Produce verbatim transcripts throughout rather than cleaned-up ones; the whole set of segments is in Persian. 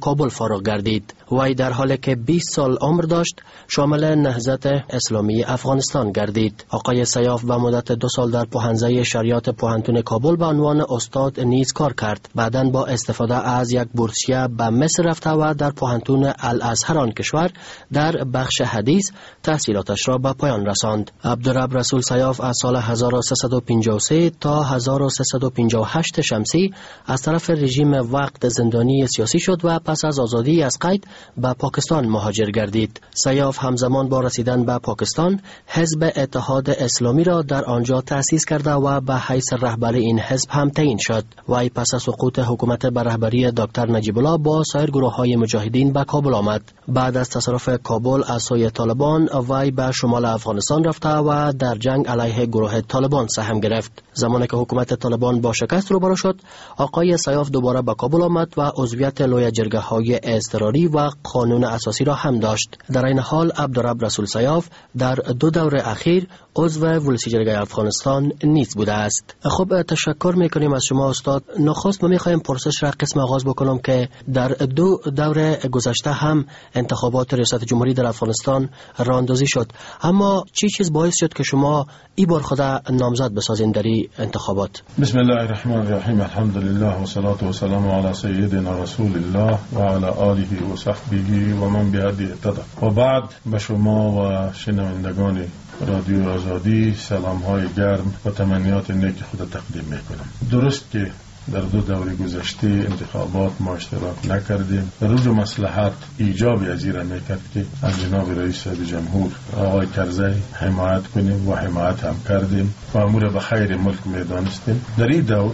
کابل فارغ گردید. وی در حالی که بیست سال عمر داشت شامل نهضت اسلامی افغانستان گردید. آقای سیاف به مدت دو سال در پوهنځی شریعت پوهنتون کابل به عنوان استاد نیز کار کرد. بعداً با استفاده از یک بورسیه به مصر رفته و در پوهنتون الازهر آن کشور در بخش حدیث تحصیلاتش را به پایان رساند. عبدالرب رسول سیاف از سال هزار و سیصد و پنجاه و سه تا هزار و سیصد و پنجاه و هشت شمسی از طرف رژیم وقت زندانی سیاسی شد و پس از آزادی از قید به پاکستان مهاجر گردید. سیاف همزمان با رسیدن به پاکستان حزب اتحاد اسلامی را در آنجا تأسیس کرده و به حیث رهبری این حزب هم تعیین شد. وی پس از سقوط حکومت به رهبری دکتر نجیب الله با سایر گروه‌های مجاهدین به کابل آمد. بعد از تصرف کابل از سوی طالبان وی به شمال افغانستان رفته و در جنگ علیه گروه طالبان سهم گرفت. زمانی که حکومت طالبان با شکست روبرو شد، آقای سیاف دوباره به کابل آمد و عضویت لوی جرگه های اضطراری و قانون اساسی را هم داشت. در این حال عبدالرب رسول سیاف در دو دور اخیر عضو ولسی جرگه افغانستان نیز بوده است. خب تشکر میکنیم از شما استاد. نخست ما میخوایم پرسش را قسم آغاز بکنم که در دو دور گذشته هم انتخابات ریاست جمهوری در افغانستان راه اندازی شد، اما چی چیز باعث شد که شما این بار خود نامزد بسازین در این انتخابات؟ بسم الله الرحمن الرحیم، الحمد لله و صلات و سلام علی سیدنا رسول الله و علی آله و صحبه و من بهدی اهتدی. و بعد به شما و شنوندگان رادیو آزادی سلام های گرم و تمنیات نیک خود تقدیم میکنم. درست که در دو دوره گذشته انتخابات ما اشتراک نکردیم. در روز مصلحت ایجاب ازیره میکرد که از جناب رئیس جمهور آقای کرزی حمایت کنیم و حمایت هم کردیم و امور به خیر ملک میدانستیم. در این دور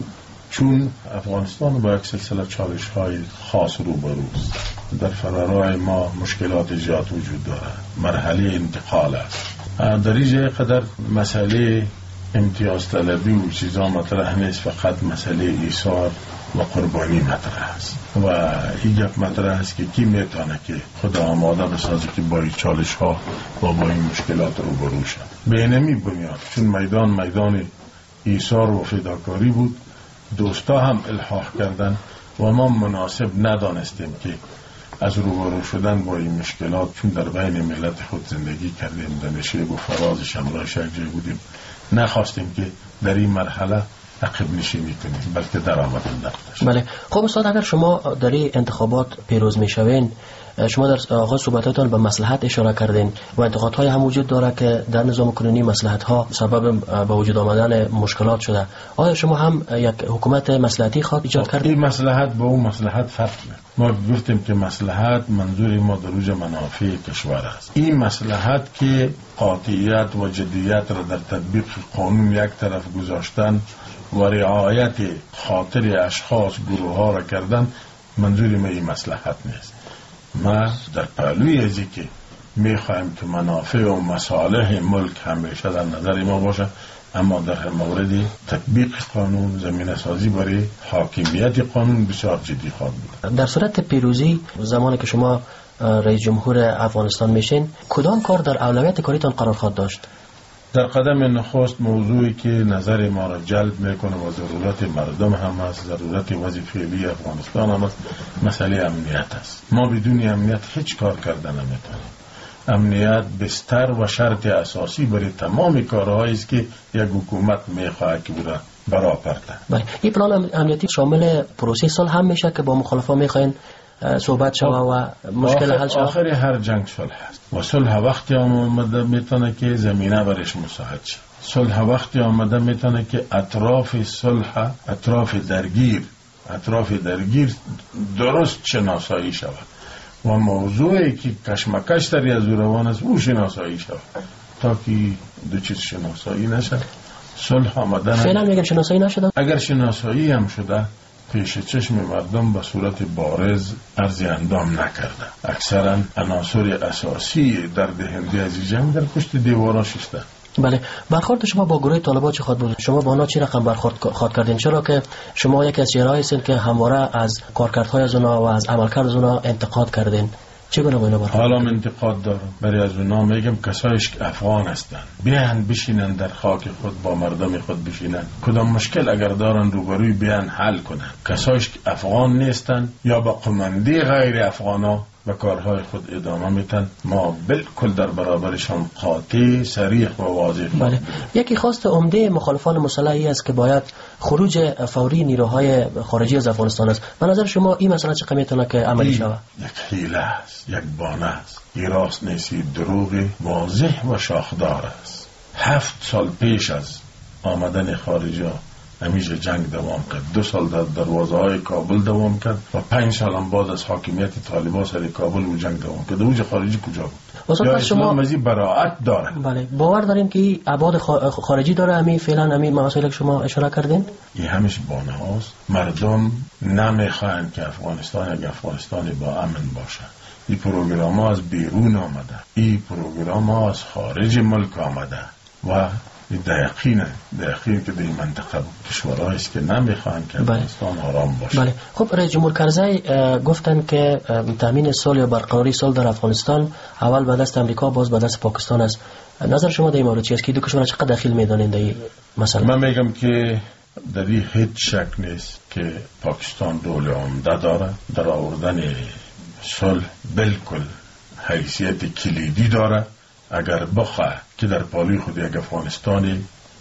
چون افغانستان با یک سلسله چالش های خاص روبروست، در فرارای ما مشکلات زیاد وجود دارد، مرحله انتقال است. در اینجا قدر مسئله امتیاز طلبی و چیزا مطرح نیست، فقط مسئله ایثار و قربانی مطرح است و این یک مطرح است که کی میتونه که خدا آماده بسازه که با این چالش ها و با این مشکلات روبرو شد. به اینمی بنیاد چون میدان میدان ایثار و فداکاری بود، دوستا هم الحاح کردن و ما مناسب ندانستیم که از روبرو شدن با این مشکلات، چون در بین ملت خود زندگی کردیم، در نشیب و فرازش همراهش یک جای بودیم، نخواستیم که در این مرحله عقب نشینی کنیم بلکه در آمدن نقدش. بله. خب استاد، اگر شما در این انتخابات پیروز میشوین، شما در آغاز صحبتاتون به مصلحت اشاره کردین و انتقادهای هم وجود داره که در نظام کنونی مصلحت ها سبب به وجود آمدن مشکلات شده. آیا شما هم یک حکومت مصلحتی خواد ایجاد کردین؟ این مصلحت با اون مصلحت فرق میکنه. ما گفتیم که مصلحت منظور ما در اوج منافع کشور است. این مصلحت که قاطعیت و جدیت را در تطبیق قانون یک طرف گذاشتن و رعایت خاطر اشخاص گروه ها را کردن، منظور ما این مصلحت نیست. ما در پهلوی ازی که میخوایم که منافع و مصالح ملک همیشه در نظر ما باشه، اما در مورد تطبیق قانون، زمینه سازی برای حاکمیت قانون بسیار جدی خواهد بود. در صورت پیروزی زمانی که شما رئیس جمهور افغانستان میشین، کدام کار در اولویت کاریتان قرار خواهد داشت؟ در قدم نخست موضوعی که نظر ما را جلب میکنه و ضرورت مردم هم است، ضرورت وظیفه فعلی افغانستان هم است، مسئله امنیت است. ما بدون امنیت هیچ کار کردن نمیتونیم. امنیت بستر و شرط اساسی برای تمام کارهایی است که یک حکومت میخواهد که برای برا پرته. بله. این پلان امنیتی شامل پروسه صلح هم میشه که با مخالفان میخواین صحبت شوه و مشکل حل شوه؟ آخر هر جنگ صلح است و صلح وقتی آمده میتونه که زمینه برش مساعد شه. صلح وقتی آمده میتونه که اطراف صلح، اطراف درگیر اطراف درگیر درست شناسایی شود و موضوعی که کشمکش در از روان است او شناسایی شود. تا که دو چیز شناسایی نشد صلح آمده نشد. فعلا میگن شناسایی نشده. اگر شناسایی هم شده پیش چشم مردم به صورت بارز ارز اندام نکرده. اکثرا عناصر اساسی در دهنده از جنگ در پشت دیوارا شسته. بله. برخورد شما با گروه طالبان چه خواهد بود؟ شما با آنها چی رقم برخورد خواهد کردین؟ چرا که شما یک از چهرهایی هستین که همواره از کارکردهای از اونها و از عملکرد از اونها انتقاد کردین. چگونه با اینا برخورد؟ حالا من انتقاد دارم برای از اونا، میگم کسایش که افغان هستن بیان بشینن در خاک خود با مردم خود بشینن، کدام مشکل اگر دارن روبروی بیان حل کنن. کسایش که افغان نیستن یا با قمنده غیر افغانا و کارهای خود ادامه میتن، ما بالکل در برابرشان قاطع صریح و واضح. بله. یکی خواست عمده مخالفان مسلحی است که باید خروج فوری نیروهای خارجی از افغانستان است. به نظر شما این مسئله چقدر میتونه که عملی شود؟ یک حیله است، یک بانه است، این راست نیستی، دروغ واضح و شاخدار است. هفت سال پیش از آمدن خارجی ها همیشه جنگ دوام کرد، دو سال در دروازه های کابل دوام کرد و پنج سال هم بعد از حاکمیت طالبان سر کابل و جنگ دوام کرد. اوج خارجی کجا بود؟ یا اسلام ازی براعت داره؟ بله. باور داریم که ابعاد خارجی داره. همین فعلا همین مسائلی که شما اشاره کردین این همیشه بانه هاست. مردم نمیخواهند که افغانستان یک افغانستان با امن باشه. این پروگرام ها از بیرون آمده، این پروگرام ها از خارج ملک آمده و دقیقینه دقیقین که در این منطقه کشورهایی است که نمیخواهند که افغانستان آرام باشه. بله. خب رئیس جمهور کرزی گفتن که تامین صلح یا برقراری صلح در افغانستان اول به دست امریکا باز به دست پاکستان است. نظر شما در این مورد چی است که دو کشور چقدر دخیل میدانند در این مسئله؟ من میگم که در این هیچ شک نیست که پاکستان رول عمده داره در آوردن صلح، بالکل حیثیت کلیدی داره. اگر بخواه که در پالوی خود یک افغانستانی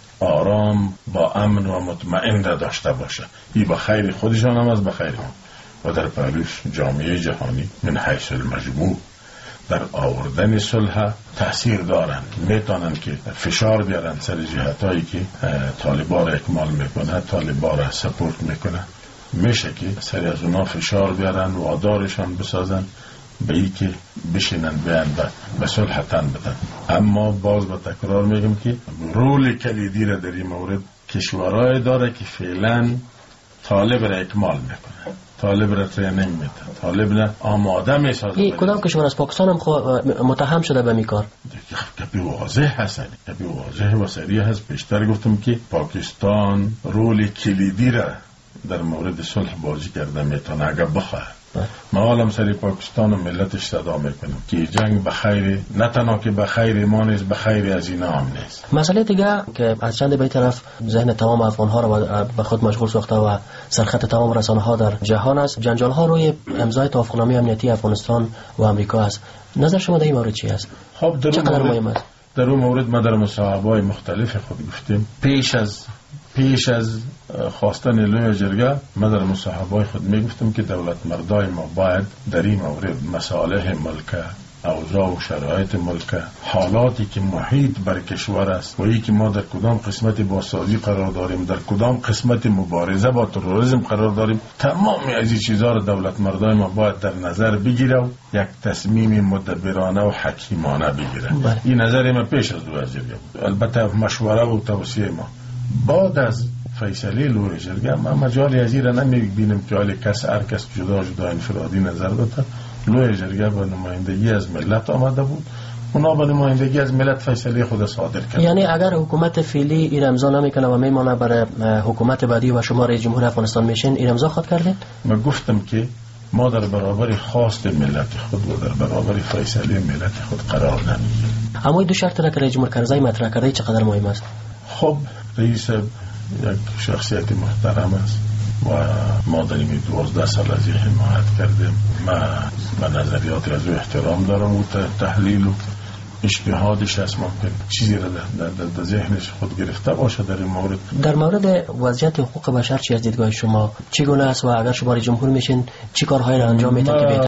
آرام با امن و مطمئن را داشته باشه، این به خیر خودشان هم از به خیر هم و در پالویش جامعه جهانی من حیث المجموع در آوردن صلح تأثیر دارن، میتونن که فشار بیارن سر جهتایی که طالبان را اکمال میکنه، طالبان را سپورت میکنه. میشه که سر از اونا فشار بیارن و آدارشان بسازن به ای که بشینن بیان به صلح تن بدن. اما باز با تکرار میگم که رول کلیدی را در این مورد کشورهای داره که فعلا طالب را اکمال میکنه، طالب را ترینینگ میده، طالب را آماده میسازه. این کدام کشور از پاکستان هم متهم شده به میکار؟ که واضح هست، که واضح و صریح هست. بیشتر گفتم که پاکستان رول کلیدی را در مورد صلح بازی کرده میتونه اگر بخواه. ما عالم سری پاکستان و ملتش صدا میکنم که جنگ بخیر، نه تنها که بخیر ما نیست، بخیر از اینا هم نیست. مسئله دیگه که از چند به طرف ذهن تمام افغان ها رو به خود مشغول ساخته و سرخط تمام رسانه ها در جهان است، جنجال ها روی امضای توافقنامه امنیتی افغانستان و امریکا است. نظر شما در این مورد چی است؟ خب در چقدر مهم است؟ در اون مورد ما در مصاحبه‌های مختلف خود گفتیم. پیش از پیش از خواستن لوی جرگه ما در مصاحبه‌های خود میگفتم که دولت مردای ما باید در این مورد مصالح ملک، اوضاع و شرایط ملک، حالاتی که محیط بر کشور است و ای که ما در کدام قسمت بازسازی قرار داریم، در کدام قسمت مبارزه با تروریسم قرار داریم، تمام از این چیزها را دولت مردای ما باید در نظر بگیره و یک تصمیم مدبرانه و حکیمانه بگیره. این نظر ما پیش از لوی جرگه بود. البته مشوره و توصیه ما بعد از فیصله لوی جرگه ما مجال ازی را نمیبینیم که حال کس هر کس جدا جدا انفرادی نظر بده. لوی جرگه به نمایندگی از ملت آمده بود، اونا به نمایندگی از ملت فیصله خود صادر کرد. یعنی اگر حکومت فعلی این امضا نمیکنه و میمونه برای حکومت بعدی و شما رئیس جمهور افغانستان میشین، این امضا خود کردید؟ من گفتم که ما در برابر خواست ملت خود و در برابر فیصله ملت خود قرار نمیگیریم. اما دو شرط را که رئیس جمهور کرزی مطرح کرده چقدر مهم است؟ خب رئیس یک شخصیت محترم است و ما در این دوازده سال از این حمایت کردیم. من به نظریات از او احترام دارم و تحلیل و اجتهادش است. ممکن چیزی را در ذهنش خود گرفته باشه در این مورد. در مورد وضعیت حقوق بشر چی از دیدگاه شما چگونه است و اگر شما رئیس جمهور میشین چی کارهایی را انجام میدید که